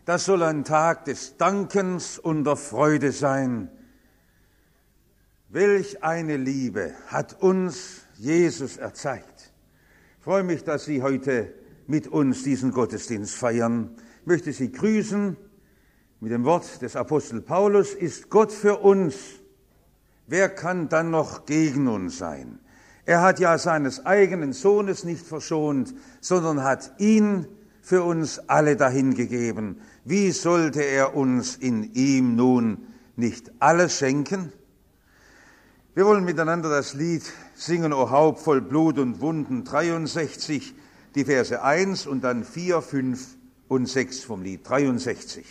Das soll ein Tag des Dankens und der Freude sein. Welch eine Liebe hat uns Jesus erzeigt. Ich freue mich, dass Sie heute mit uns diesen Gottesdienst feiern. Ich möchte Sie grüßen mit dem Wort des Apostel Paulus: Ist Gott für uns, wer kann dann noch gegen uns sein? Er hat ja seines eigenen Sohnes nicht verschont, sondern hat ihn für uns alle dahingegeben. Wie sollte er uns in ihm nun nicht alles schenken? Wir wollen miteinander das Lied singen, O Haupt voll Blut und Wunden, 63, die Verse 1 und dann 4, 5 und 6 vom Lied 63.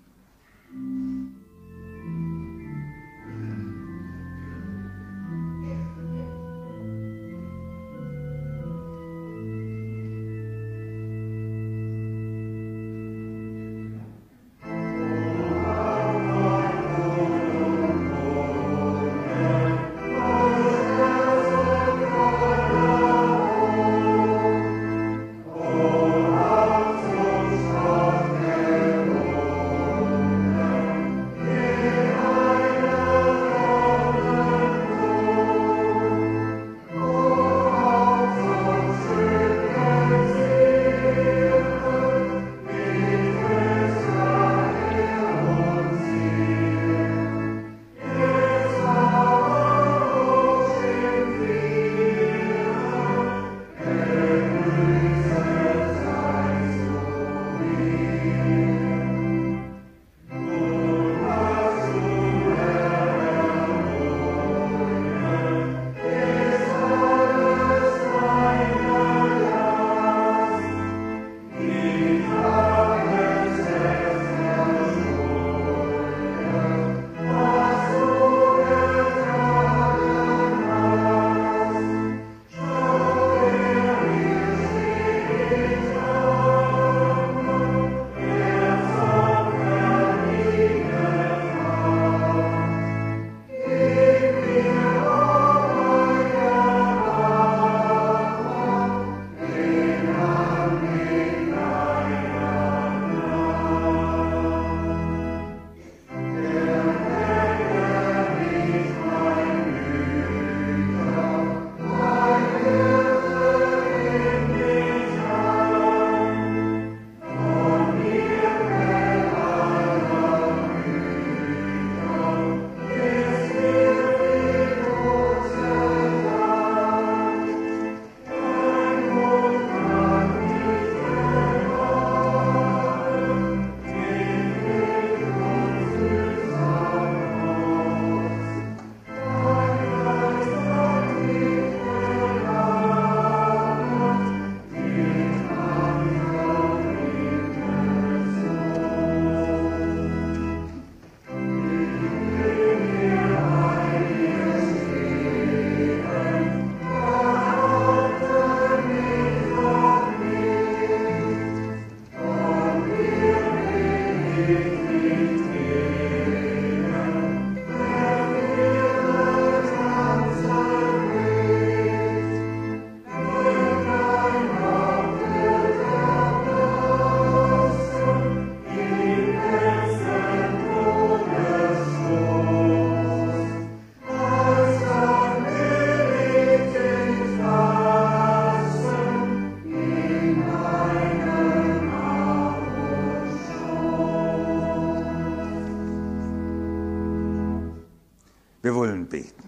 Wir wollen beten.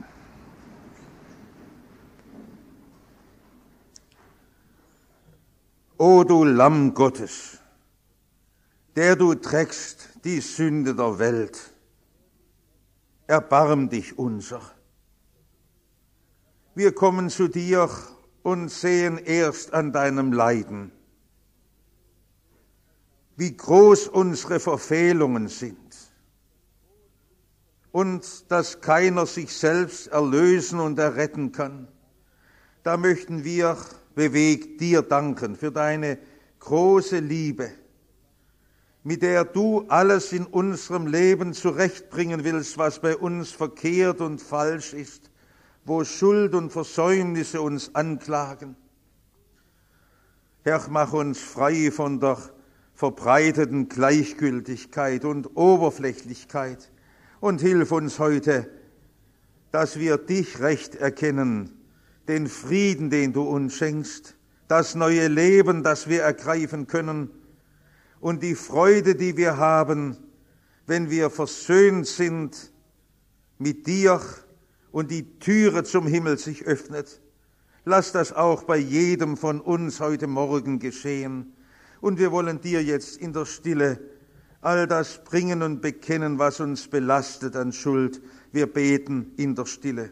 O du Lamm Gottes, der du trägst die Sünde der Welt, erbarm dich unser. Wir kommen zu dir und sehen erst an deinem Leiden, wie groß unsere Verfehlungen sind und dass keiner sich selbst erlösen und erretten kann. Da möchten wir bewegt dir danken für deine große Liebe, mit der du alles in unserem Leben zurechtbringen willst, was bei uns verkehrt und falsch ist, wo Schuld und Versäumnisse uns anklagen. Herr, mach uns frei von der verbreiteten Gleichgültigkeit und Oberflächlichkeit. Und hilf uns heute, dass wir dich recht erkennen, den Frieden, den du uns schenkst, das neue Leben, das wir ergreifen können und die Freude, die wir haben, wenn wir versöhnt sind mit dir und die Türe zum Himmel sich öffnet. Lass das auch bei jedem von uns heute Morgen geschehen. Und wir wollen dir jetzt in der Stille all das bringen und bekennen, was uns belastet an Schuld. Wir beten in der Stille.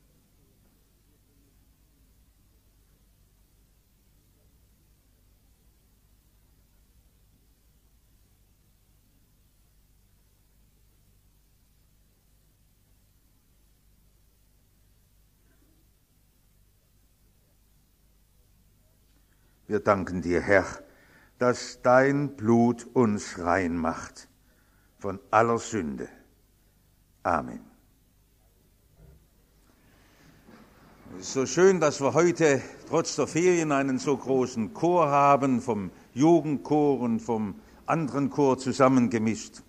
Wir danken dir, Herr, dass dein Blut uns rein macht von aller Sünde. Amen. Es ist so schön, dass wir heute trotz der Ferien einen so großen Chor haben, vom Jugendchor und vom anderen Chor zusammengemischt.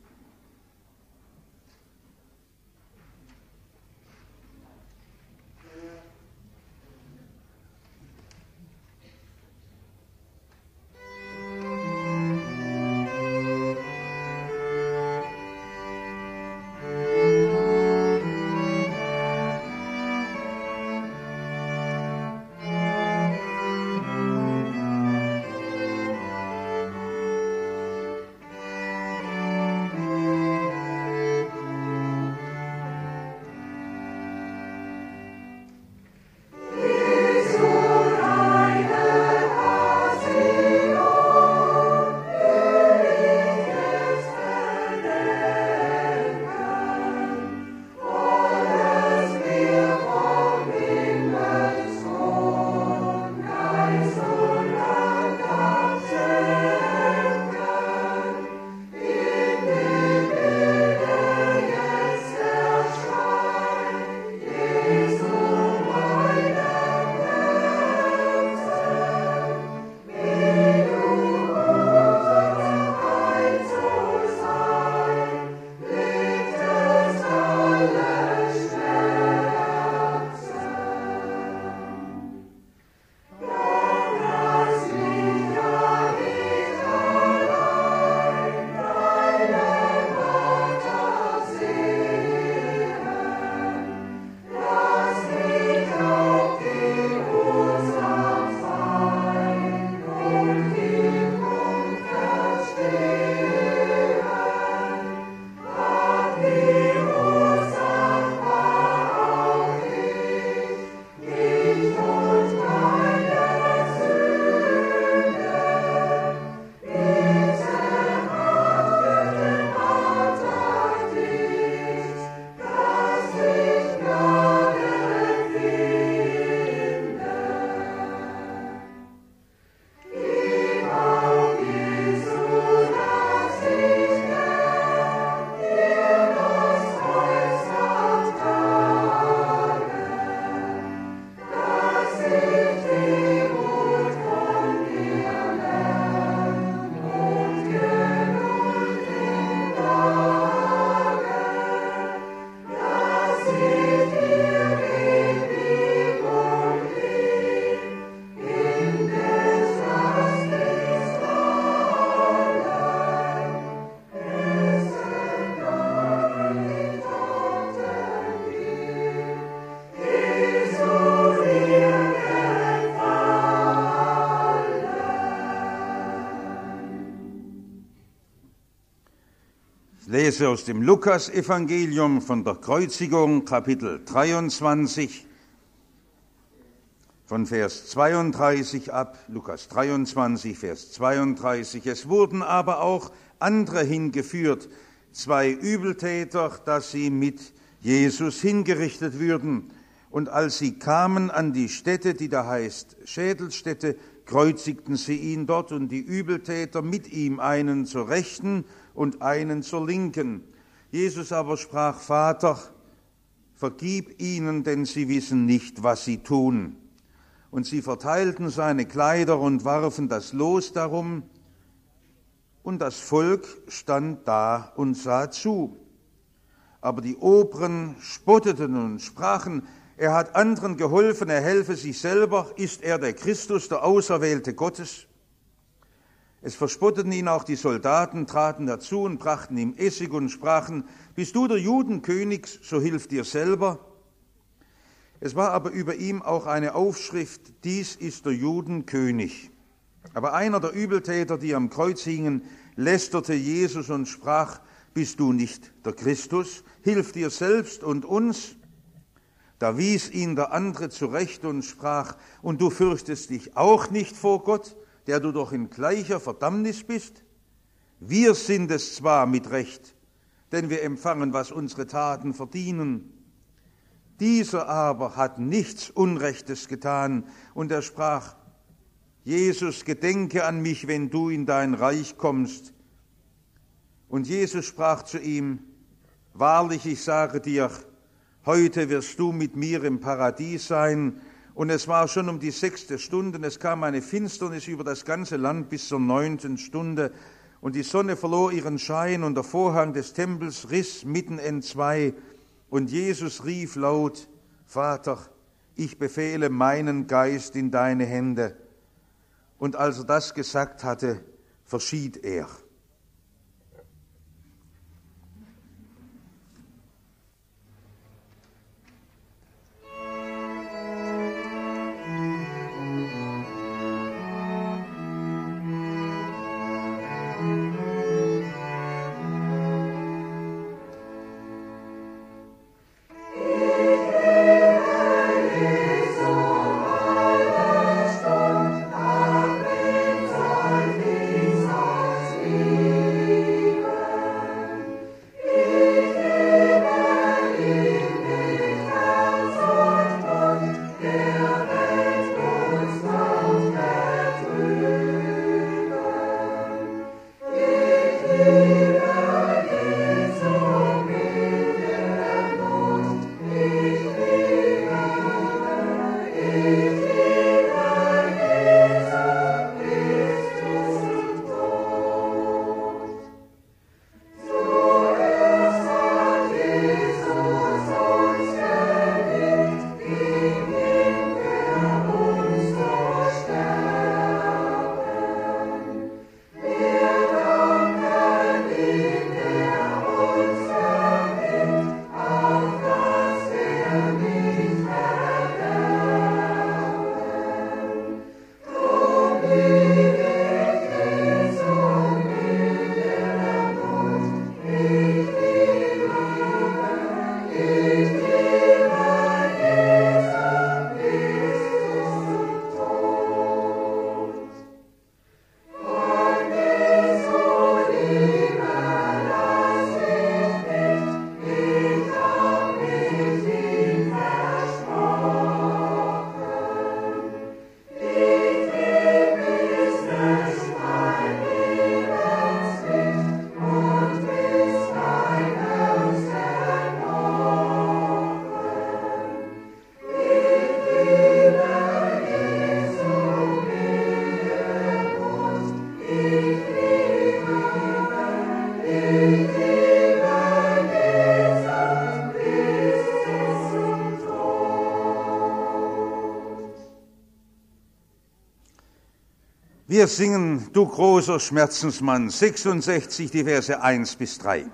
Ich lese aus dem Lukas-Evangelium von der Kreuzigung, Kapitel 23, von Vers 32 ab, Lukas 23, Vers 32. Es wurden aber auch andere hingeführt, 2 Übeltäter, dass sie mit Jesus hingerichtet würden. Und als sie kamen an die Stätte, die da heißt Schädelstätte, kreuzigten sie ihn dort und die Übeltäter mit ihm, einen zur Rechten und einen zur Linken. Jesus aber sprach: Vater, vergib ihnen, denn sie wissen nicht, was sie tun. Und sie verteilten seine Kleider und warfen das Los darum. und das Volk stand da und sah zu. Aber die Oberen spotteten und sprachen, er hat anderen geholfen, er helfe sich selber, ist er der Christus, der Auserwählte Gottes? Es verspotteten ihn auch die Soldaten, traten dazu und brachten ihm Essig und sprachen, bist du der Judenkönig, so hilf dir selber. Es war aber über ihm auch eine Aufschrift, dies ist der Judenkönig. Aber einer der Übeltäter, die am Kreuz hingen, lästerte Jesus und sprach, bist du nicht der Christus? Hilf dir selbst und uns. Da wies ihn der andere zurecht und sprach, und du fürchtest dich auch nicht vor Gott, der du doch in gleicher Verdammnis bist? Wir sind es zwar mit Recht, denn wir empfangen, was unsere Taten verdienen. Dieser aber hat nichts Unrechtes getan, und er sprach, Jesus, gedenke an mich, wenn du in dein Reich kommst. Und Jesus sprach zu ihm, wahrlich, ich sage dir, heute wirst du mit mir im Paradies sein. Und es war schon um die 6. Stunde, und es kam eine Finsternis über das ganze Land bis zur 9. Stunde. Und die Sonne verlor ihren Schein, und der Vorhang des Tempels riss mitten entzwei. Und Jesus rief laut, Vater, ich befehle meinen Geist in deine Hände. Und als er das gesagt hatte, verschied er. Wir singen, du großer Schmerzensmann, 66, die Verse 1 bis 3.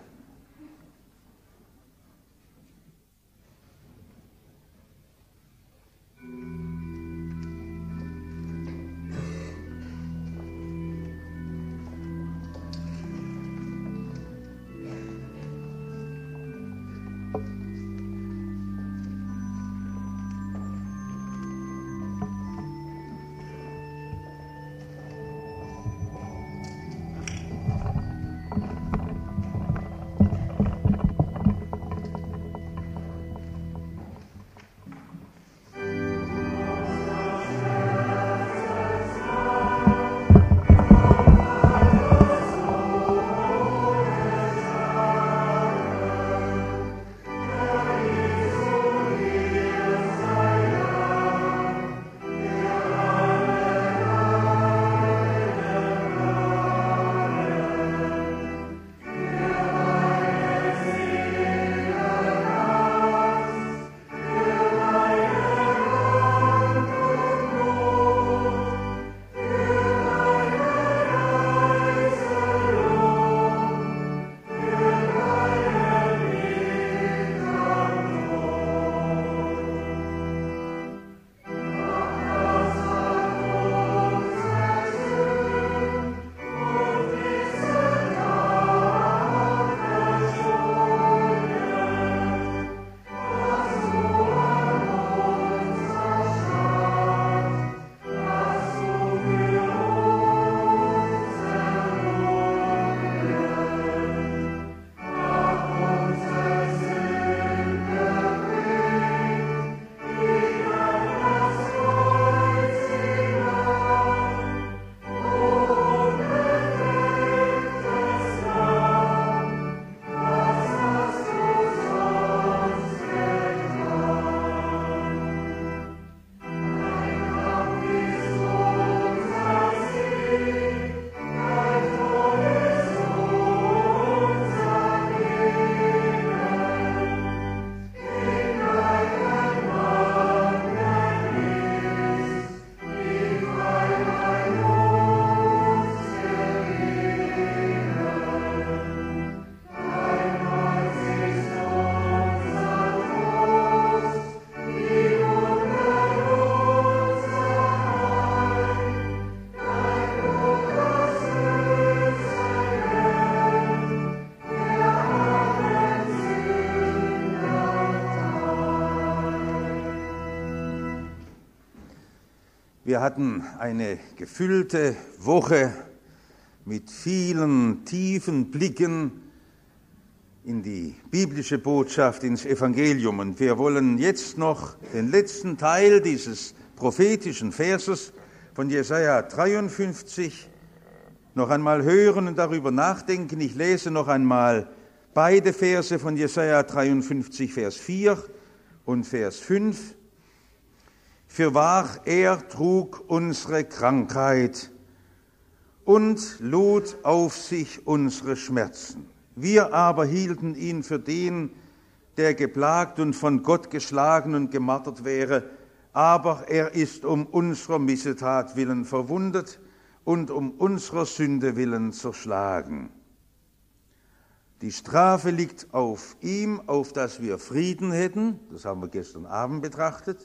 Wir hatten eine gefüllte Woche mit vielen tiefen Blicken in die biblische Botschaft, ins Evangelium. Und wir wollen jetzt noch den letzten Teil dieses prophetischen Verses von Jesaja 53 noch einmal hören und darüber nachdenken. Ich lese noch einmal beide Verse von Jesaja 53, Vers 4 und Vers 5. Fürwahr, er trug unsere Krankheit und lud auf sich unsere Schmerzen. Wir aber hielten ihn für den, der geplagt und von Gott geschlagen und gemartert wäre, aber er ist um unserer Missetat willen verwundet und um unserer Sünde willen zerschlagen. Die Strafe liegt auf ihm, auf dass wir Frieden hätten. Das haben wir gestern Abend betrachtet.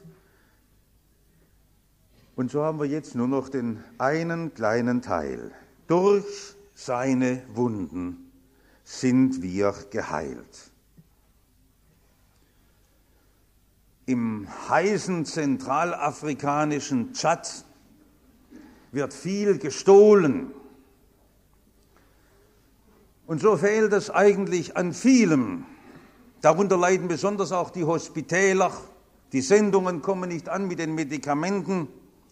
Und so haben wir jetzt nur noch den einen kleinen Teil. Durch seine Wunden sind wir geheilt. Im heißen zentralafrikanischen Tschad wird viel gestohlen. Und so fehlt es eigentlich an vielem. Darunter leiden besonders auch die Hospitäler. Die Sendungen kommen nicht an mit den Medikamenten.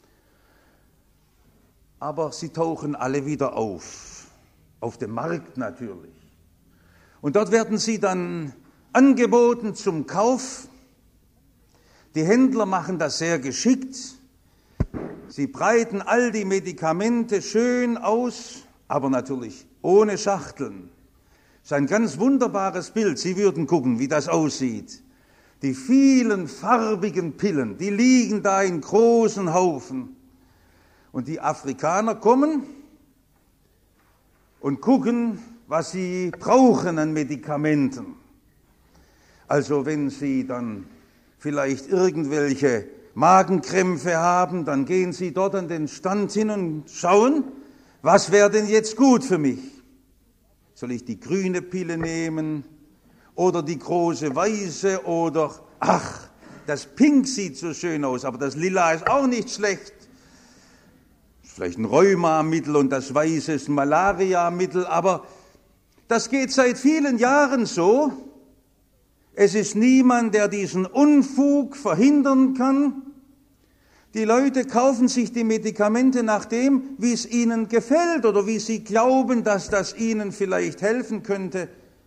Aber sie tauchen alle wieder auf dem Markt natürlich. Und dort werden sie dann angeboten zum Kauf. Die Händler machen das sehr geschickt. Sie breiten all die Medikamente schön aus, aber natürlich ohne Schachteln. Das ist ein ganz wunderbares Bild. Sie würden gucken, wie das aussieht. Die vielen farbigen Pillen, die liegen da in großen Haufen. Und die Afrikaner kommen und gucken, was sie brauchen an Medikamenten. Also wenn sie dann vielleicht irgendwelche Magenkrämpfe haben, dann gehen sie dort an den Stand hin und schauen, was wäre denn jetzt gut für mich? Soll ich die grüne Pille nehmen oder die große weiße oder, ach, das Pink sieht so schön aus, aber das Lila ist auch nicht schlecht. Vielleicht ein Rheumamittel und das Weiße ist ein Malariamittel, aber das geht seit vielen Jahren so. Es ist niemand, der diesen Unfug verhindern kann. Die Leute kaufen sich die Medikamente nach dem, wie es ihnen gefällt oder wie sie glauben, dass das ihnen vielleicht helfen könnte.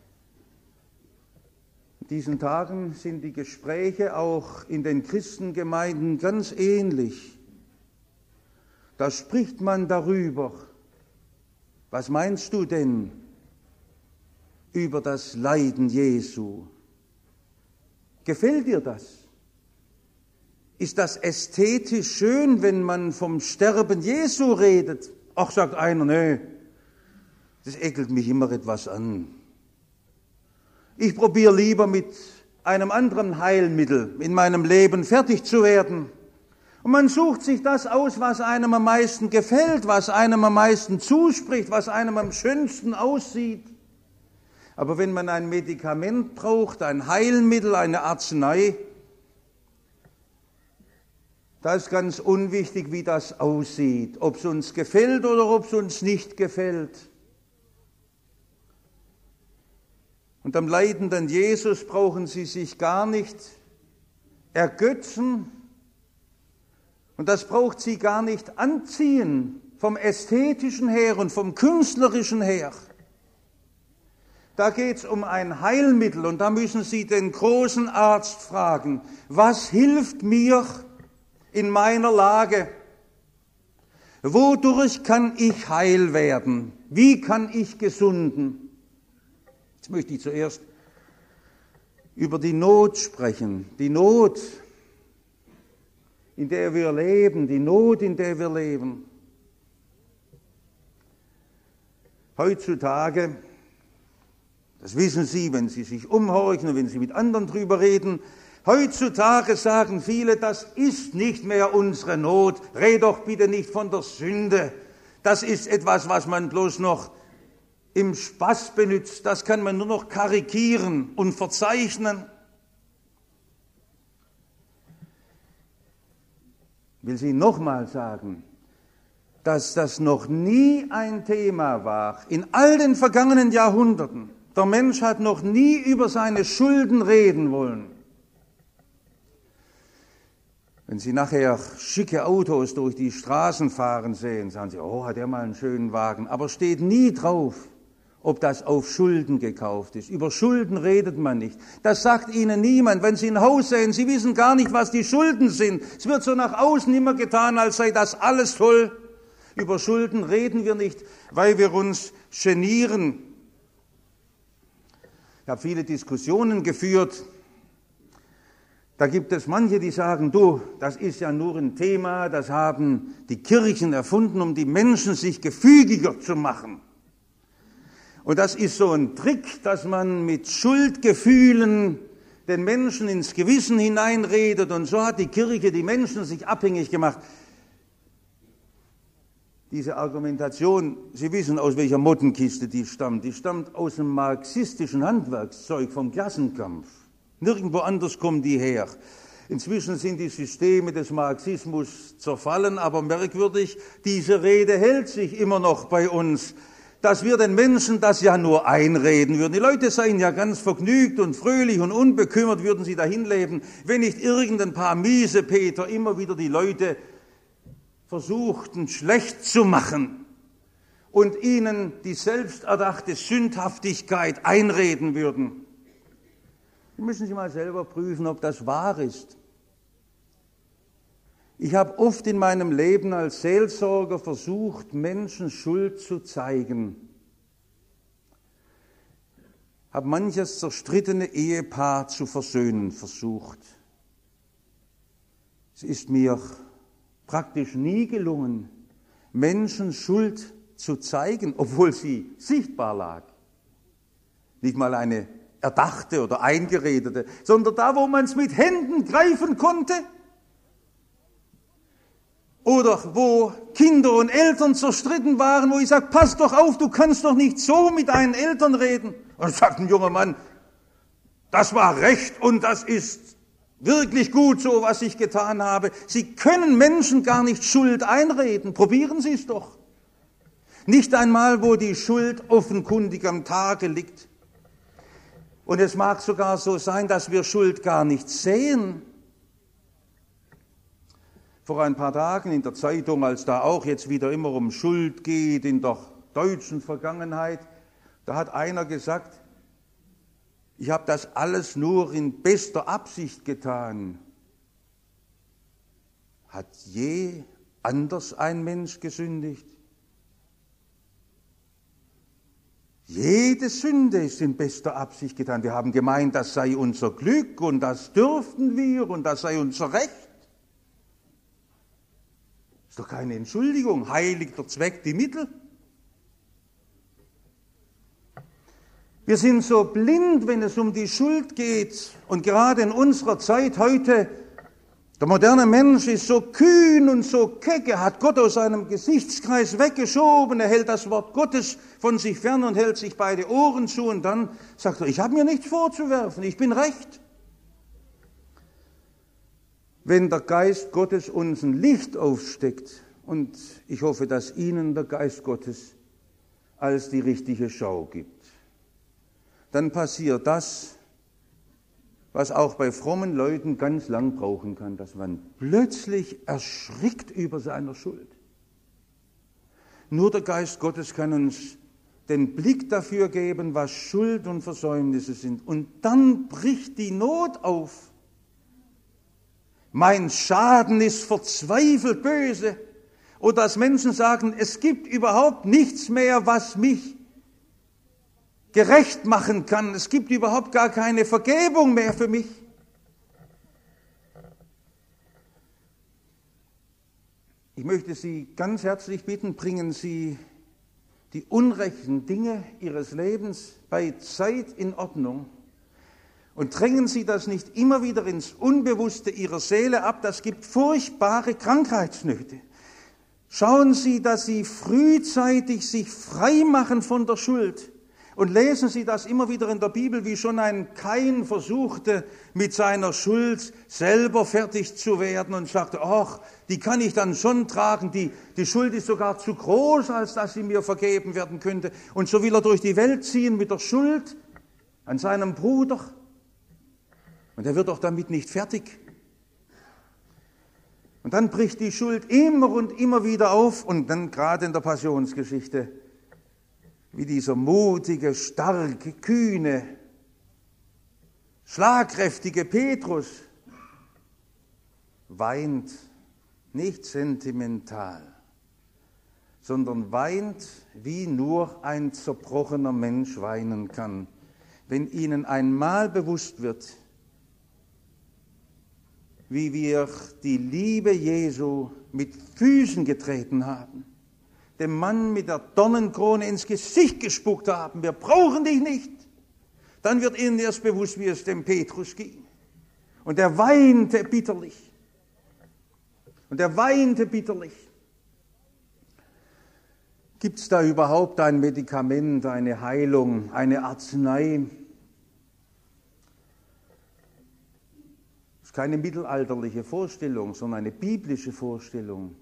In diesen Tagen sind die Gespräche auch in den Christengemeinden ganz ähnlich. Da spricht man darüber. Was meinst du denn über das Leiden Jesu? Gefällt dir das? Ist das ästhetisch schön, wenn man vom Sterben Jesu redet? Ach, sagt einer, nee, das ekelt mich immer etwas an. Ich probiere lieber mit einem anderen Heilmittel in meinem Leben fertig zu werden. Und man sucht sich das aus, was einem am meisten gefällt, was einem am meisten zuspricht, was einem am schönsten aussieht. Aber wenn man ein Medikament braucht, ein Heilmittel, eine Arznei, da ist ganz unwichtig, wie das aussieht, ob es uns gefällt oder ob es uns nicht gefällt. Und am leidenden Jesus brauchen Sie sich gar nicht ergötzen, und das braucht sie gar nicht anziehen, vom Ästhetischen her und vom Künstlerischen her. Da geht es um ein Heilmittel und da müssen Sie den großen Arzt fragen, was hilft mir in meiner Lage? Wodurch kann ich heil werden? Wie kann ich gesunden? Jetzt möchte ich zuerst über die Not sprechen. Die Not, in der wir leben, die Not, in der wir leben. Heutzutage, das wissen Sie, wenn Sie sich umhorchen und wenn Sie mit anderen drüber reden, heutzutage sagen viele, das ist nicht mehr unsere Not, red doch bitte nicht von der Sünde. Das ist etwas, was man bloß noch im Spaß benutzt, das kann man nur noch karikieren und verzeichnen. Ich will Sie nochmal sagen, dass das noch nie ein Thema war in all den vergangenen Jahrhunderten. Der Mensch hat noch nie über seine Schulden reden wollen. Wenn Sie nachher schicke Autos durch die Straßen fahren sehen, sagen Sie, oh, hat er mal einen schönen Wagen. Aber steht nie drauf, ob das auf Schulden gekauft ist. Über Schulden redet man nicht. Das sagt Ihnen niemand. Wenn Sie ein Haus sehen, Sie wissen gar nicht, was die Schulden sind. Es wird so nach außen immer getan, als sei das alles toll. Über Schulden reden wir nicht, weil wir uns genieren. Ich habe viele Diskussionen geführt. Da gibt es manche, die sagen, du, das ist ja nur ein Thema, das haben die Kirchen erfunden, um die Menschen sich gefügiger zu machen. Und das ist so ein Trick, dass man mit Schuldgefühlen den Menschen ins Gewissen hineinredet. Und so hat die Kirche die Menschen sich abhängig gemacht. Diese Argumentation, Sie wissen, aus welcher Mottenkiste die stammt. Die stammt aus dem marxistischen Handwerkszeug vom Klassenkampf. Nirgendwo anders kommen die her. Inzwischen sind die Systeme des Marxismus zerfallen, aber merkwürdig, diese Rede hält sich immer noch bei uns, dass wir den Menschen das ja nur einreden würden. Die Leute seien ja ganz vergnügt und fröhlich und unbekümmert, würden sie dahin leben, wenn nicht irgendein paar Miesepeter immer wieder die Leute versuchten, schlecht zu machen und ihnen die selbsterdachte Sündhaftigkeit einreden würden. Sie müssen sich mal selber prüfen, ob das wahr ist. Ich habe oft in meinem Leben als Seelsorger versucht, Menschen Schuld zu zeigen. Habe manches zerstrittene Ehepaar zu versöhnen versucht. Es ist mir praktisch nie gelungen, Menschen Schuld zu zeigen, obwohl sie sichtbar lag. Nicht mal eine erdachte oder eingeredete, sondern da, wo man es mit Händen greifen konnte. Oder wo Kinder und Eltern zerstritten waren, wo ich sage, pass doch auf, du kannst doch nicht so mit deinen Eltern reden. Und sagt ein junger Mann, das war recht und das ist wirklich gut so, was ich getan habe. Sie können Menschen gar nicht Schuld einreden. Probieren Sie es doch. Nicht einmal, wo die Schuld offenkundig am Tage liegt. Und es mag sogar so sein, dass wir Schuld gar nicht sehen. Vor ein paar Tagen in der Zeitung, als da auch jetzt wieder immer um Schuld geht in der deutschen Vergangenheit, da hat einer gesagt, ich habe das alles nur in bester Absicht getan. Hat je anders ein Mensch gesündigt? Jede Sünde ist in bester Absicht getan. Wir haben gemeint, das sei unser Glück und das dürften wir und das sei unser Recht. Ist doch keine Entschuldigung. Heiligt der Zweck die Mittel? Wir sind so blind, wenn es um die Schuld geht. Und gerade in unserer Zeit heute, der moderne Mensch ist so kühn und so keck. Er hat Gott aus seinem Gesichtskreis weggeschoben. Er hält das Wort Gottes von sich fern und hält sich beide Ohren zu. Und dann sagt er, ich habe mir nichts vorzuwerfen, ich bin recht. Wenn der Geist Gottes uns ein Licht aufsteckt, und ich hoffe, dass Ihnen der Geist Gottes als die richtige Schau gibt, dann passiert das, was auch bei frommen Leuten ganz lang brauchen kann, dass man plötzlich erschrickt über seiner Schuld. Nur der Geist Gottes kann uns den Blick dafür geben, was Schuld und Versäumnisse sind. Und dann bricht die Not auf. Mein Schaden ist verzweifelt böse. Oder dass Menschen sagen, es gibt überhaupt nichts mehr, was mich gerecht machen kann. Es gibt überhaupt gar keine Vergebung mehr für mich. Ich möchte Sie ganz herzlich bitten, bringen Sie die unrechten Dinge Ihres Lebens bei Zeit in Ordnung. Und drängen Sie das nicht immer wieder ins Unbewusste Ihrer Seele ab. Das gibt furchtbare Krankheitsnöte. Schauen Sie, dass Sie frühzeitig sich frei machen von der Schuld. Und lesen Sie das immer wieder in der Bibel, wie schon ein Kain versuchte, mit seiner Schuld selber fertig zu werden und sagte, ach, die kann ich dann schon tragen, die Schuld ist sogar zu groß, als dass sie mir vergeben werden könnte. Und so will er durch die Welt ziehen mit der Schuld an seinem Bruder. Und er wird auch damit nicht fertig. Und dann bricht die Schuld immer und immer wieder auf und dann gerade in der Passionsgeschichte, wie dieser mutige, starke, kühne, schlagkräftige Petrus weint, nicht sentimental, sondern weint, wie nur ein zerbrochener Mensch weinen kann, wenn ihnen einmal bewusst wird, wie wir die Liebe Jesu mit Füßen getreten haben, dem Mann mit der Dornenkrone ins Gesicht gespuckt haben, wir brauchen dich nicht. Dann wird ihnen erst bewusst, wie es dem Petrus ging. Und er weinte bitterlich. Gibt es da überhaupt ein Medikament, eine Heilung, eine Arznei? Das ist keine mittelalterliche Vorstellung, sondern eine biblische Vorstellung.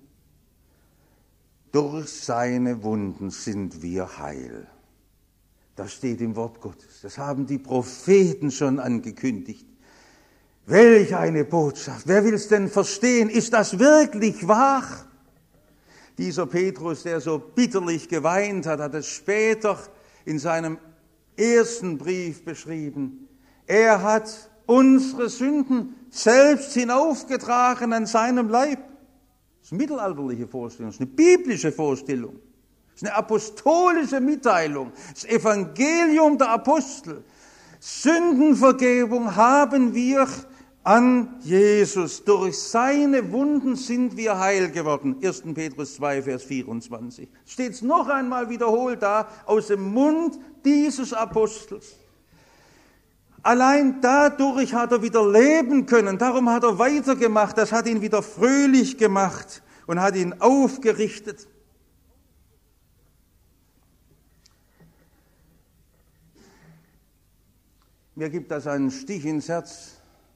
Durch seine Wunden sind wir heil. Das steht im Wort Gottes. Das haben die Propheten schon angekündigt. Welch eine Botschaft. Wer will es denn verstehen? Ist das wirklich wahr? Dieser Petrus, der so bitterlich geweint hat, hat es später in seinem ersten Brief beschrieben. Er hat unsere Sünden selbst hinaufgetragen an seinem Leib. Das ist eine mittelalterliche Vorstellung, das ist eine biblische Vorstellung, das ist eine apostolische Mitteilung, das Evangelium der Apostel. Sündenvergebung haben wir an Jesus. Durch seine Wunden sind wir heil geworden. 1. Petrus 2, Vers 24. Steht es noch einmal wiederholt da, aus dem Mund dieses Apostels. Allein dadurch hat er wieder leben können, darum hat er weitergemacht, das hat ihn wieder fröhlich gemacht und hat ihn aufgerichtet. Mir gibt das einen Stich ins Herz,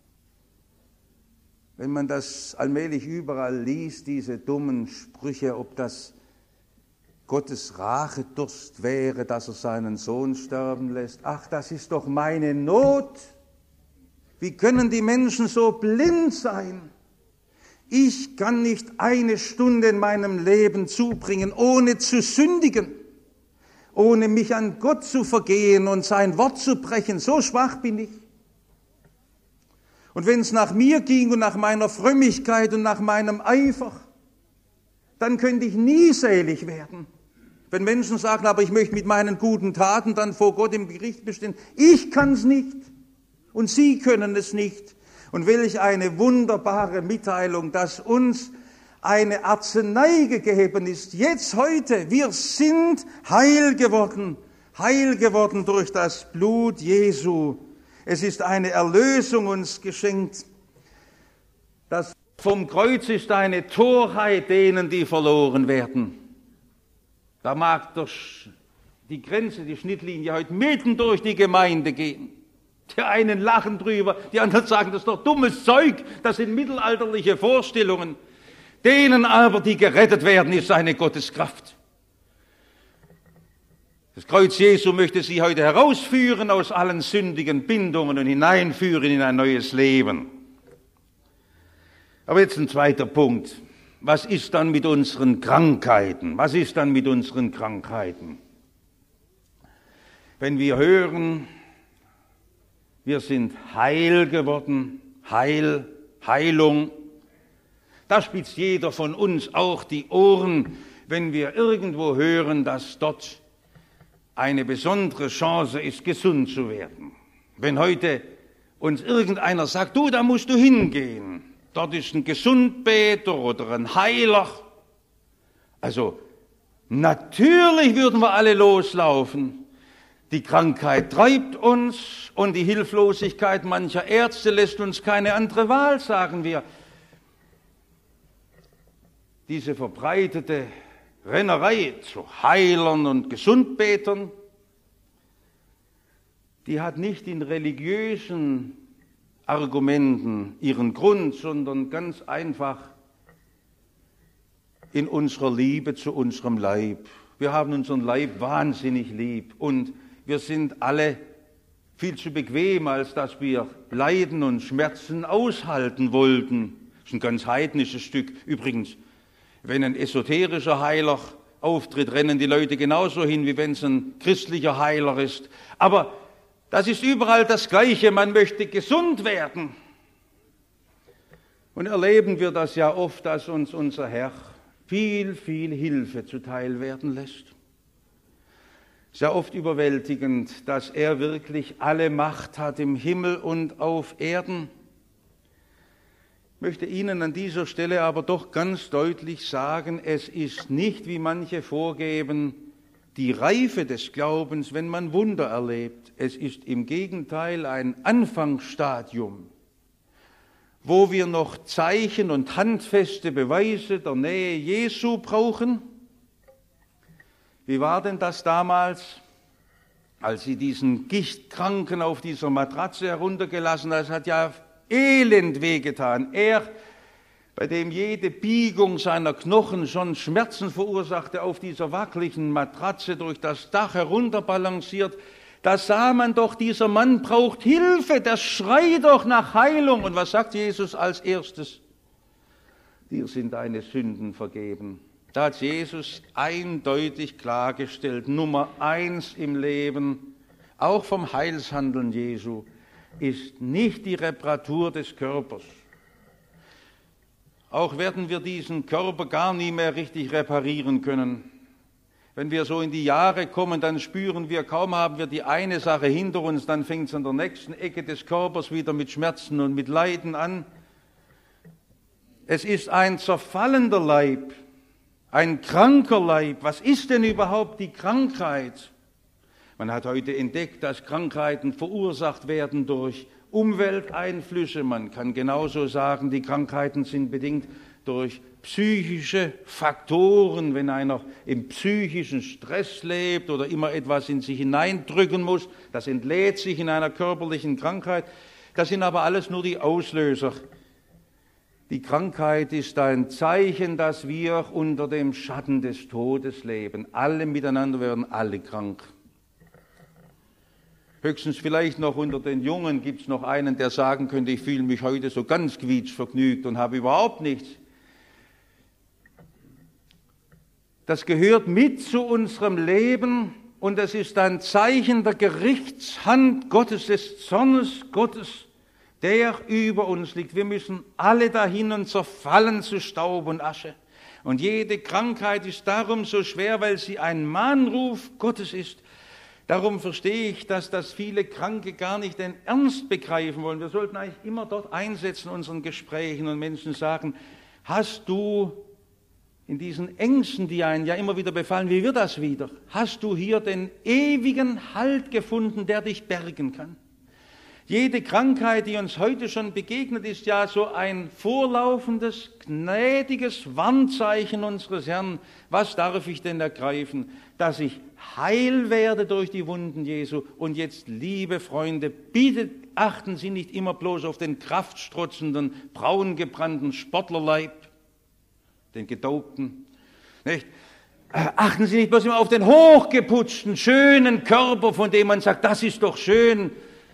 wenn man das allmählich überall liest, diese dummen Sprüche, ob das Gottes Rachedurst wäre, dass er seinen Sohn sterben lässt. Ach, das ist doch meine Not. Wie können die Menschen so blind sein? Ich kann nicht eine Stunde in meinem Leben zubringen, ohne zu sündigen, ohne mich an Gott zu vergehen und sein Wort zu brechen. So schwach bin ich. Und wenn es nach mir ging und nach meiner Frömmigkeit und nach meinem Eifer, dann könnte ich nie selig werden. Wenn Menschen sagen, aber ich möchte mit meinen guten Taten dann vor Gott im Gericht bestehen. Ich kann es nicht und Sie können es nicht. Und welch eine wunderbare Mitteilung, dass uns eine Arznei gegeben ist. Jetzt, heute, wir sind heil geworden durch das Blut Jesu. Es ist eine Erlösung uns geschenkt. Das vom Kreuz ist eine Torheit denen, die verloren werden. Da mag die Grenze, die Schnittlinie heute mitten durch die Gemeinde gehen. Die einen lachen drüber, die anderen sagen, das ist doch dummes Zeug, das sind mittelalterliche Vorstellungen. Denen aber, die gerettet werden, ist eine Gotteskraft. Das Kreuz Jesu möchte sie heute herausführen aus allen sündigen Bindungen und hineinführen in ein neues Leben. Aber jetzt ein zweiter Punkt. Was ist dann mit unseren Krankheiten? Wenn wir hören, wir sind heil geworden, Heilung, da spitzt jeder von uns auch die Ohren, wenn wir irgendwo hören, dass dort eine besondere Chance ist, gesund zu werden. Wenn heute uns irgendeiner sagt, du, da musst du hingehen, dort ist ein Gesundbeter oder ein Heiler. Also natürlich würden wir alle loslaufen. Die Krankheit treibt uns und die Hilflosigkeit mancher Ärzte lässt uns keine andere Wahl, sagen wir. Diese verbreitete Rennerei zu Heilern und Gesundbetern die hat nicht in religiösen Argumenten ihren Grund, sondern ganz einfach in unserer Liebe zu unserem Leib. Wir haben unseren Leib wahnsinnig lieb und wir sind alle viel zu bequem, als dass wir Leiden und Schmerzen aushalten wollten. Das ist ein ganz heidnisches Stück. Übrigens, wenn ein esoterischer Heiler auftritt, rennen die Leute genauso hin, wie wenn es ein christlicher Heiler ist. Aber das ist überall das Gleiche. Man möchte gesund werden. Und erleben wir das ja oft, dass uns unser Herr viel Hilfe zuteil werden lässt. Sehr oft überwältigend, dass er wirklich alle Macht hat im Himmel und auf Erden. Ich möchte Ihnen an dieser Stelle aber doch ganz deutlich sagen, es ist nicht, wie manche vorgeben, die Reife des Glaubens, wenn man Wunder erlebt. Es ist im Gegenteil ein Anfangsstadium, wo wir noch Zeichen und handfeste Beweise der Nähe Jesu brauchen. Wie war denn das damals, als sie diesen Gichtkranken auf dieser Matratze heruntergelassen hat? Das hat ja elend wehgetan. Er, bei dem jede Biegung seiner Knochen schon Schmerzen verursachte, auf dieser wackeligen Matratze durch das Dach herunterbalanciert, da sah man doch, dieser Mann braucht Hilfe, der schreit doch nach Heilung. Und was sagt Jesus als erstes? Dir sind deine Sünden vergeben. Da hat Jesus eindeutig klargestellt, Nummer 1 im Leben, auch vom Heilshandeln Jesu, ist nicht die Reparatur des Körpers. Auch werden wir diesen Körper gar nie mehr richtig reparieren können. Wenn wir so in die Jahre kommen, dann spüren wir, kaum haben wir die eine Sache hinter uns, dann fängt es an der nächsten Ecke des Körpers wieder mit Schmerzen und mit Leiden an. Es ist ein zerfallender Leib, ein kranker Leib. Was ist denn überhaupt die Krankheit? Man hat heute entdeckt, dass Krankheiten verursacht werden durch Umwelteinflüsse. Man kann genauso sagen, die Krankheiten sind bedingt durch psychische Faktoren. Wenn einer im psychischen Stress lebt oder immer etwas in sich hineindrücken muss, das entlädt sich in einer körperlichen Krankheit. Das sind aber alles nur die Auslöser. Die Krankheit ist ein Zeichen, dass wir unter dem Schatten des Todes leben. Alle miteinander werden alle krank. Höchstens vielleicht noch unter den Jungen gibt es noch einen, der sagen könnte, ich fühle mich heute so ganz quietschvergnügt und habe überhaupt nichts. Das gehört mit zu unserem Leben und es ist ein Zeichen der Gerichtshand Gottes, des Zornes Gottes, der über uns liegt. Wir müssen alle dahin und zerfallen zu Staub und Asche. Und jede Krankheit ist darum so schwer, weil sie ein Mahnruf Gottes ist. Darum verstehe ich, dass das viele Kranke gar nicht den Ernst begreifen wollen. Wir sollten eigentlich immer dort einsetzen in unseren Gesprächen und Menschen sagen, hast du in diesen Ängsten, die einen ja immer wieder befallen, wie wird das wieder? Hast du hier den ewigen Halt gefunden, der dich bergen kann? Jede Krankheit, die uns heute schon begegnet, ist ja so ein vorlaufendes, gnädiges Warnzeichen unseres Herrn. Was darf ich denn ergreifen? Dass ich heil werde durch die Wunden Jesu. Und jetzt, liebe Freunde, bitte achten Sie nicht immer bloß auf den kraftstrotzenden, braungebrannten Sportlerleib, den gedaubten, nicht? Achten Sie nicht bloß immer auf den hochgeputzten, schönen Körper, von dem man sagt, das ist doch schön.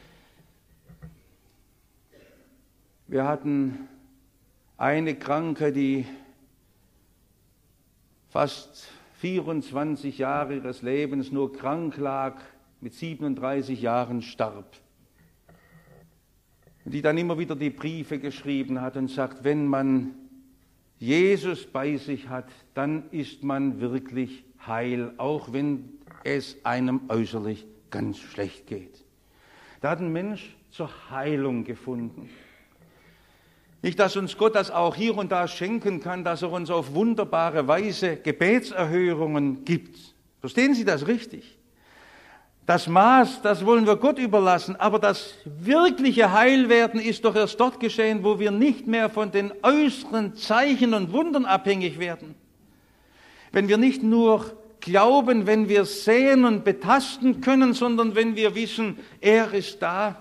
Wir hatten eine Kranke, die fast 24 Jahre ihres Lebens nur krank lag, mit 37 Jahren starb. Und die dann immer wieder die Briefe geschrieben hat und sagt, wenn man Jesus bei sich hat, dann ist man wirklich heil, auch wenn es einem äußerlich ganz schlecht geht. Da hat ein Mensch zur Heilung gefunden. Nicht, dass uns Gott das auch hier und da schenken kann, dass er uns auf wunderbare Weise Gebetserhörungen gibt. Verstehen Sie das richtig? Das Maß, das wollen wir Gott überlassen, aber das wirkliche Heilwerden ist doch erst dort geschehen, wo wir nicht mehr von den äußeren Zeichen und Wundern abhängig werden. Wenn wir nicht nur glauben, wenn wir sehen und betasten können, sondern wenn wir wissen, er ist da.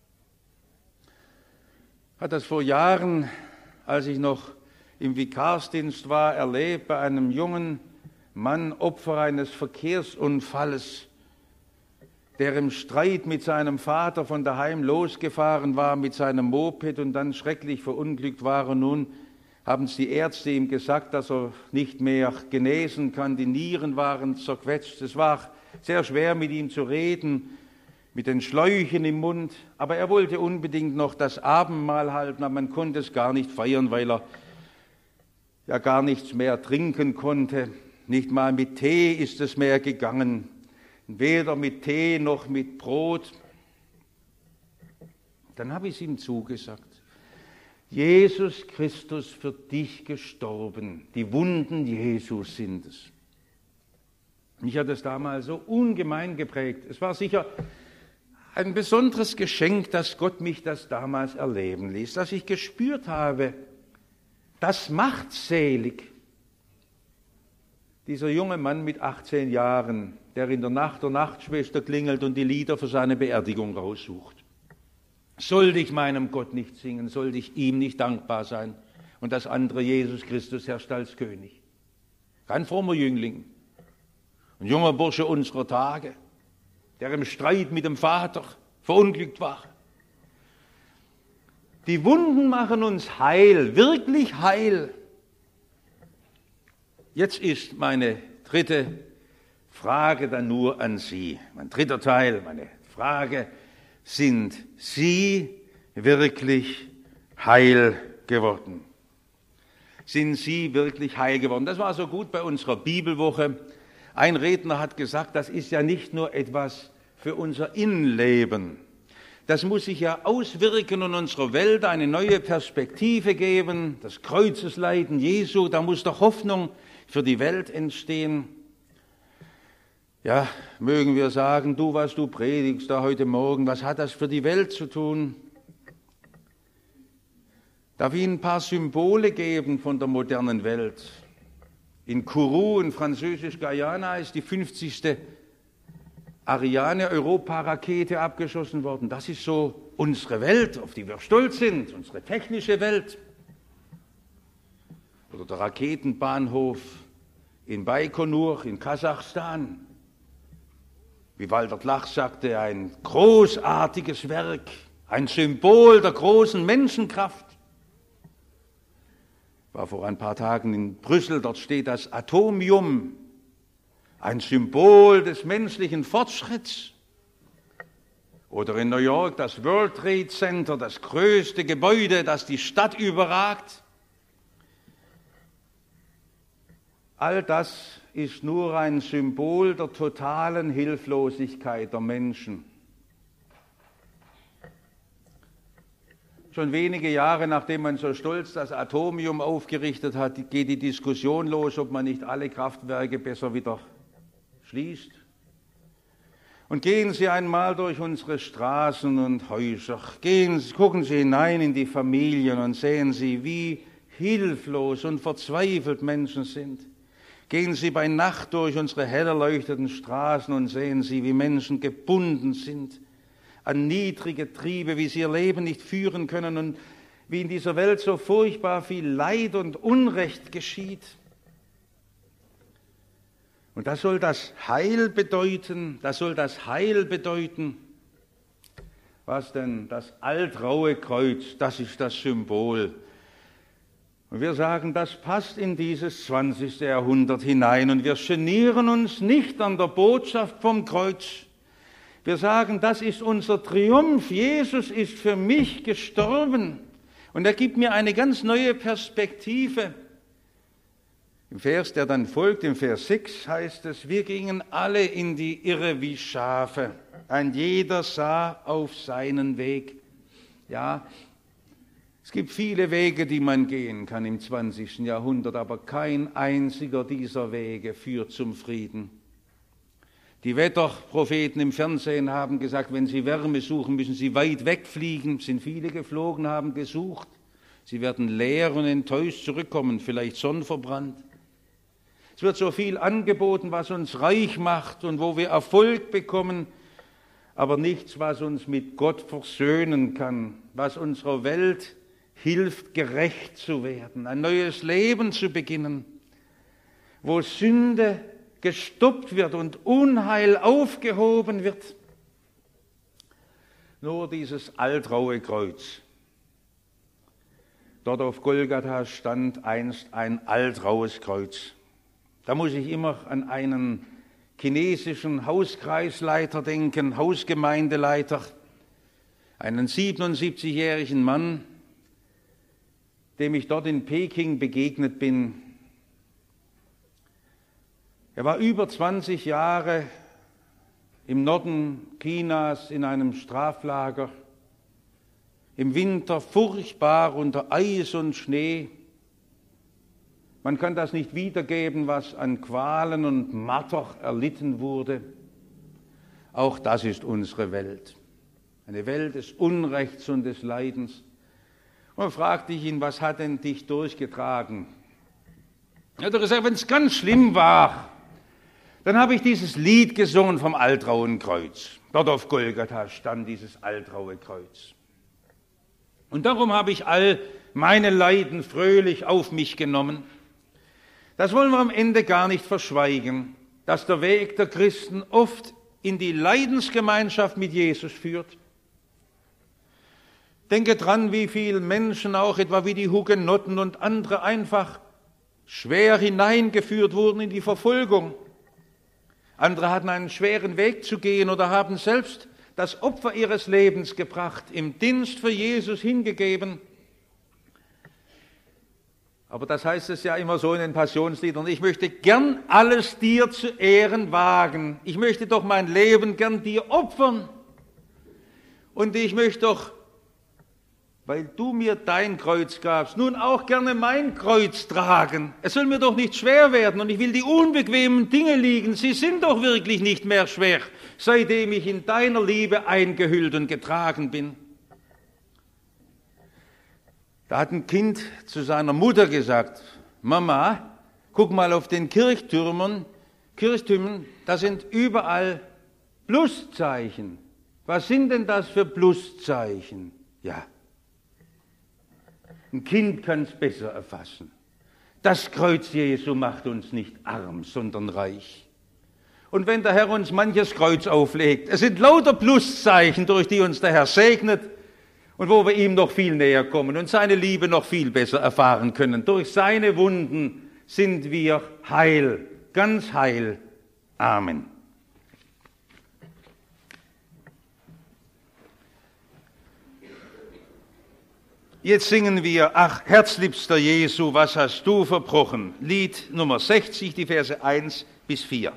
Hat das vor Jahren, als ich noch im Vikarsdienst war, erlebt bei einem jungen Mann, Opfer eines Verkehrsunfalles, der im Streit mit seinem Vater von daheim losgefahren war mit seinem Moped und dann schrecklich verunglückt war. Und nun haben es die Ärzte ihm gesagt, dass er nicht mehr genesen kann. Die Nieren waren zerquetscht. Es war sehr schwer, mit ihm zu reden, mit den Schläuchen im Mund. Aber er wollte unbedingt noch das Abendmahl halten, aber man konnte es gar nicht feiern, weil er ja gar nichts mehr trinken konnte. Nicht mal mit Tee ist es mehr gegangen. Weder mit Tee noch mit Brot. Dann habe ich es ihm zugesagt. Jesus Christus für dich gestorben. Die Wunden Jesus sind es. Mich hat es damals so ungemein geprägt. Es war sicher ein besonderes Geschenk, dass Gott mich das damals erleben ließ, dass ich gespürt habe, das macht selig. Dieser junge Mann mit 18 Jahren, der in der Nacht der Nachtschwester klingelt und die Lieder für seine Beerdigung raussucht. Sollte ich meinem Gott nicht singen, sollte ich ihm nicht dankbar sein und das andere Jesus Christus herrscht als König. Kein frommer Jüngling, ein junger Bursche unserer Tage, der im Streit mit dem Vater verunglückt war. Die Wunden machen uns heil, wirklich heil. Jetzt ist meine dritte Frage dann nur an Sie. Mein dritter Teil, meine Frage: Sind Sie wirklich heil geworden? Sind Sie wirklich heil geworden? Das war so gut bei unserer Bibelwoche. Ein Redner hat gesagt, das ist ja nicht nur etwas für unser Innenleben. Das muss sich ja auswirken in unserer Welt, eine neue Perspektive geben, das Kreuzesleiden Jesu, da muss doch Hoffnung für die Welt entstehen. Ja, mögen wir sagen, du, was du predigst da heute Morgen, was hat das für die Welt zu tun? Darf ich Ihnen ein paar Symbole geben von der modernen Welt? In Kourou, in Französisch-Guyana, ist die 50. Ariane-Europa-Rakete abgeschossen worden. Das ist so unsere Welt, auf die wir stolz sind, unsere technische Welt. Oder der Raketenbahnhof in Baikonur in Kasachstan. Wie Walter Flach sagte, ein großartiges Werk, ein Symbol der großen Menschenkraft. Ich war vor ein paar Tagen in Brüssel, dort steht das Atomium, ein Symbol des menschlichen Fortschritts. Oder in New York das World Trade Center, das größte Gebäude, das die Stadt überragt. All das ist nur ein Symbol der totalen Hilflosigkeit der Menschen. Schon wenige Jahre, nachdem man so stolz das Atomium aufgerichtet hat, geht die Diskussion los, ob man nicht alle Kraftwerke besser wieder schließt. Und gehen Sie einmal durch unsere Straßen und Häuser, gucken Sie hinein in die Familien und sehen Sie, wie hilflos und verzweifelt Menschen sind. Gehen Sie bei Nacht durch unsere hell erleuchteten Straßen und sehen Sie, wie Menschen gebunden sind an niedrige Triebe, wie sie ihr Leben nicht führen können und wie in dieser Welt so furchtbar viel Leid und Unrecht geschieht. Und das soll das Heil bedeuten, Was denn? Das altraue Kreuz, das ist das Symbol. Und wir sagen, das passt in dieses 20. Jahrhundert hinein und wir genieren uns nicht an der Botschaft vom Kreuz. Wir sagen, das ist unser Triumph. Jesus ist für mich gestorben und er gibt mir eine ganz neue Perspektive. Im Vers, der dann folgt, im Vers 6 heißt es, wir gingen alle in die Irre wie Schafe. Ein jeder sah auf seinen Weg. Ja, es gibt viele Wege, die man gehen kann im 20. Jahrhundert, aber kein einziger dieser Wege führt zum Frieden. Die Wetterpropheten im Fernsehen haben gesagt, wenn sie Wärme suchen, müssen sie weit wegfliegen. Sind viele geflogen, haben gesucht. Sie werden leer und enttäuscht zurückkommen, vielleicht sonnenverbrannt. Es wird so viel angeboten, was uns reich macht und wo wir Erfolg bekommen, aber nichts, was uns mit Gott versöhnen kann, was unserer Welt hilft, gerecht zu werden, ein neues Leben zu beginnen, wo Sünde gestoppt wird und Unheil aufgehoben wird. Nur dieses altraue Kreuz. Dort auf Golgatha stand einst ein altraues Kreuz. Da muss ich immer an einen chinesischen Hauskreisleiter denken, Hausgemeindeleiter, einen 77-jährigen Mann, dem ich dort in Peking begegnet bin. Er war über 20 Jahre im Norden Chinas in einem Straflager, im Winter furchtbar unter Eis und Schnee. Man kann das nicht wiedergeben, was an Qualen und Marter erlitten wurde. Auch das ist unsere Welt. Eine Welt des Unrechts und des Leidens. Und dann fragte ich ihn, was hat denn dich durchgetragen? Er hat gesagt, wenn es ganz schlimm war, dann habe ich dieses Lied gesungen vom altrauen Kreuz. Dort auf Golgatha stand dieses altraue Kreuz. Und darum habe ich all meine Leiden fröhlich auf mich genommen. Das wollen wir am Ende gar nicht verschweigen, dass der Weg der Christen oft in die Leidensgemeinschaft mit Jesus führt. Denke dran, wie viele Menschen auch, etwa wie die Hugenotten und andere, einfach schwer hineingeführt wurden in die Verfolgung. Andere hatten einen schweren Weg zu gehen oder haben selbst das Opfer ihres Lebens gebracht, im Dienst für Jesus hingegeben. Aber das heißt es ja immer so in den Passionsliedern, ich möchte gern alles dir zu Ehren wagen. Ich möchte doch mein Leben gern dir opfern. Und ich möchte doch, weil du mir dein Kreuz gabst, nun auch gerne mein Kreuz tragen. Es soll mir doch nicht schwer werden und ich will die unbequemen Dinge liegen. Sie sind doch wirklich nicht mehr schwer, seitdem ich in deiner Liebe eingehüllt und getragen bin. Da hat ein Kind zu seiner Mutter gesagt, Mama, guck mal auf den Kirchtürmen, da sind überall Pluszeichen. Was sind denn das für Pluszeichen? Ja, ein Kind kann es besser erfassen. Das Kreuz Jesu macht uns nicht arm, sondern reich. Und wenn der Herr uns manches Kreuz auflegt, es sind lauter Pluszeichen, durch die uns der Herr segnet und wo wir ihm noch viel näher kommen und seine Liebe noch viel besser erfahren können. Durch seine Wunden sind wir heil, ganz heil. Amen. Jetzt singen wir, ach, herzliebster Jesu, was hast du verbrochen? Lied Nummer 60, die Verse 1 bis 4.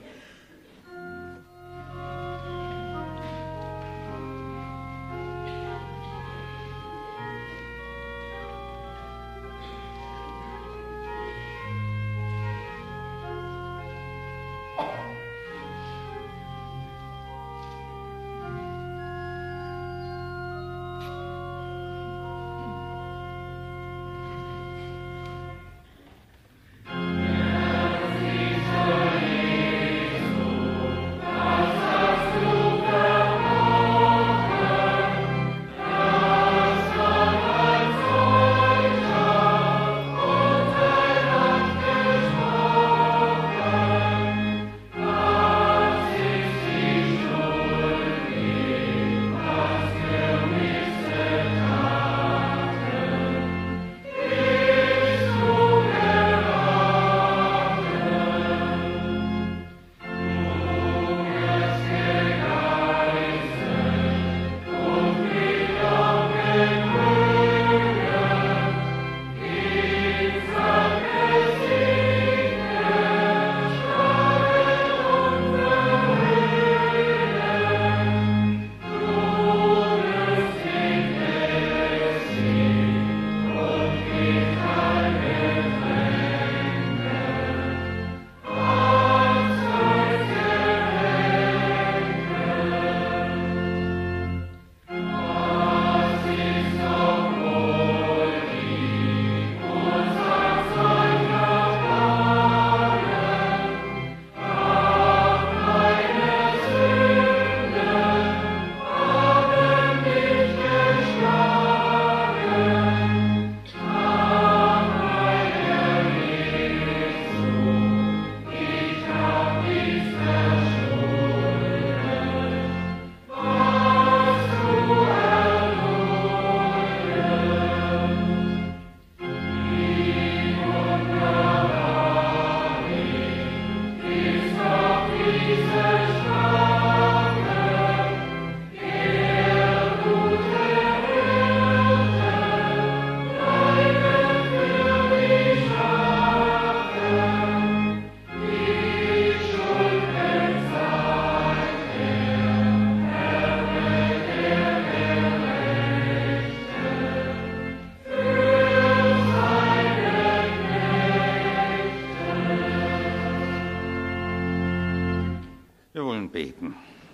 beten.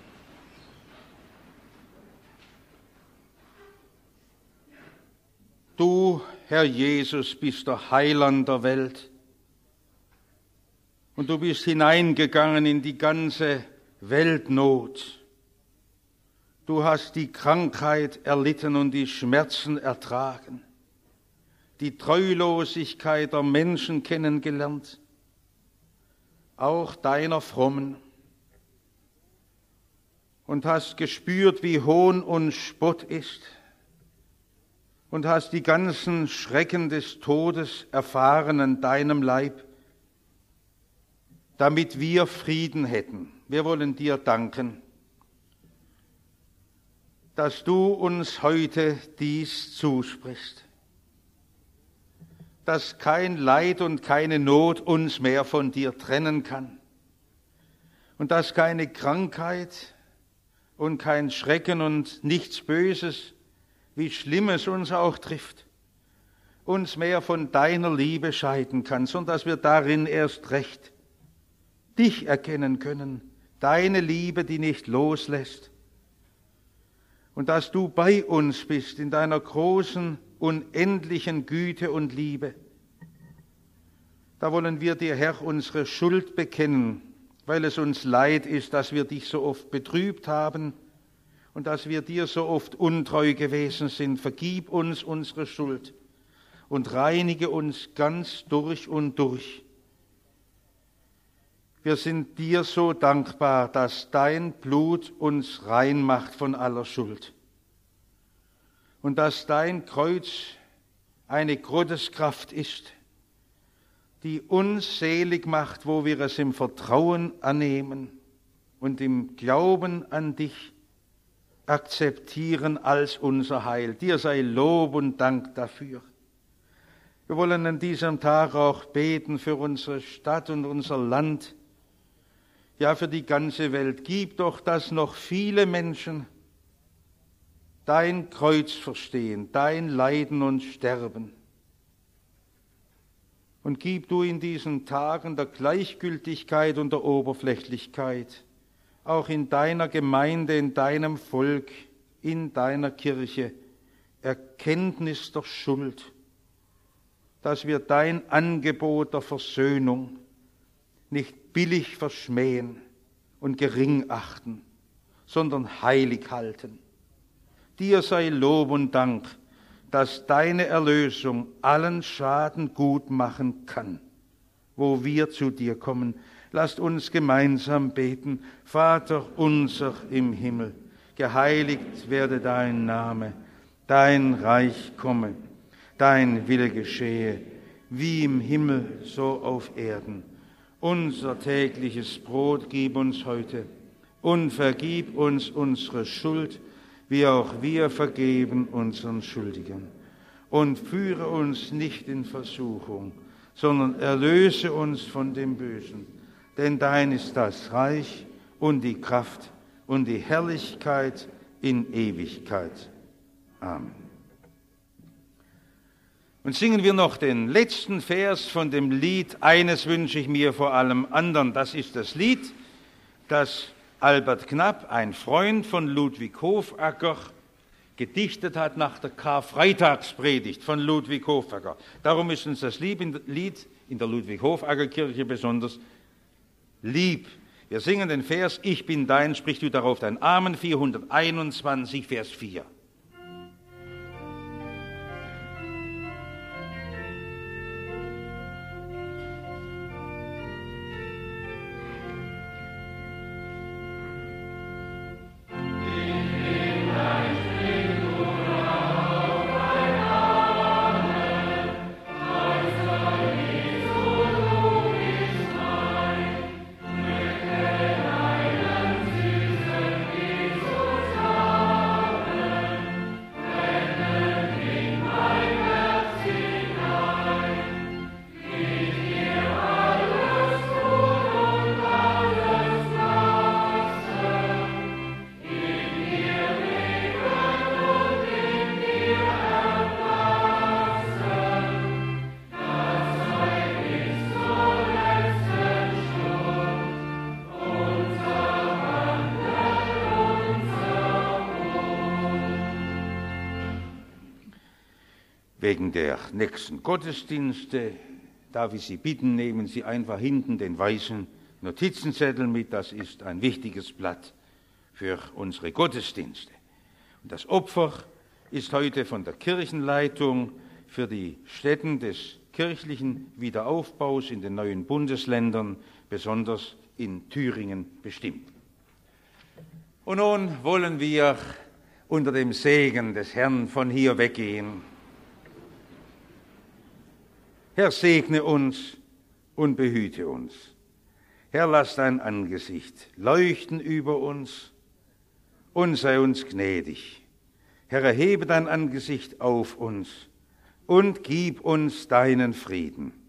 Du, Herr Jesus, bist der Heiland der Welt. Und du bist hineingegangen in die ganze Weltnot. Du hast die Krankheit erlitten und die Schmerzen ertragen, die Treulosigkeit der Menschen kennengelernt, auch deiner Frommen, und hast gespürt, wie Hohn und Spott ist, und hast die ganzen Schrecken des Todes erfahren an deinem Leib, damit wir Frieden hätten. Wir wollen dir danken, dass du uns heute dies zusprichst, dass kein Leid und keine Not uns mehr von dir trennen kann und dass keine Krankheit und kein Schrecken und nichts Böses, wie Schlimmes uns auch trifft, uns mehr von deiner Liebe scheiden kann, sondern dass wir darin erst recht dich erkennen können, deine Liebe, die nicht loslässt, und dass du bei uns bist in deiner großen, unendlichen Güte und Liebe. Da wollen wir dir, Herr, unsere Schuld bekennen, weil es uns leid ist, dass wir dich so oft betrübt haben und dass wir dir so oft untreu gewesen sind. Vergib uns unsere Schuld und reinige uns ganz durch und durch. Wir sind dir so dankbar, dass dein Blut uns rein macht von aller Schuld und dass dein Kreuz eine Gotteskraft ist, die uns selig macht, wo wir es im Vertrauen annehmen und im Glauben an dich akzeptieren als unser Heil. Dir sei Lob und Dank dafür. Wir wollen an diesem Tag auch beten für unsere Stadt und unser Land, ja, für die ganze Welt. Gib doch, dass noch viele Menschen dein Kreuz verstehen, dein Leiden und Sterben. Und gib du in diesen Tagen der Gleichgültigkeit und der Oberflächlichkeit, auch in deiner Gemeinde, in deinem Volk, in deiner Kirche, Erkenntnis der Schuld, dass wir dein Angebot der Versöhnung nicht billig verschmähen und gering achten, sondern heilig halten. Dir sei Lob und Dank, dass deine Erlösung allen Schaden gut machen kann, wo wir zu dir kommen. Lasst uns gemeinsam beten. Vater unser im Himmel, geheiligt werde dein Name, dein Reich komme, dein Wille geschehe, wie im Himmel so auf Erden. Unser tägliches Brot gib uns heute und vergib uns unsere Schuld, wie auch wir vergeben unseren Schuldigen. Und führe uns nicht in Versuchung, sondern erlöse uns von dem Bösen. Denn dein ist das Reich und die Kraft und die Herrlichkeit in Ewigkeit. Amen. Und singen wir noch den letzten Vers von dem Lied Eines wünsche ich mir vor allem anderen. Das ist das Lied, das Albert Knapp, ein Freund von Ludwig Hofacker, gedichtet hat nach der Karfreitagspredigt von Ludwig Hofacker. Darum ist uns das Lied in der Ludwig-Hofacker-Kirche besonders lieb. Wir singen den Vers Ich bin dein, sprich du darauf dein Amen, 421, Vers 4. Wegen der nächsten Gottesdienste darf ich Sie bitten, nehmen Sie einfach hinten den weißen Notizenzettel mit. Das ist ein wichtiges Blatt für unsere Gottesdienste. Und das Opfer ist heute von der Kirchenleitung für die Stätten des kirchlichen Wiederaufbaus in den neuen Bundesländern, besonders in Thüringen, bestimmt. Und nun wollen wir unter dem Segen des Herrn von hier weggehen. Herr, segne uns und behüte uns. Herr, lass dein Angesicht leuchten über uns und sei uns gnädig. Herr, erhebe dein Angesicht auf uns und gib uns deinen Frieden.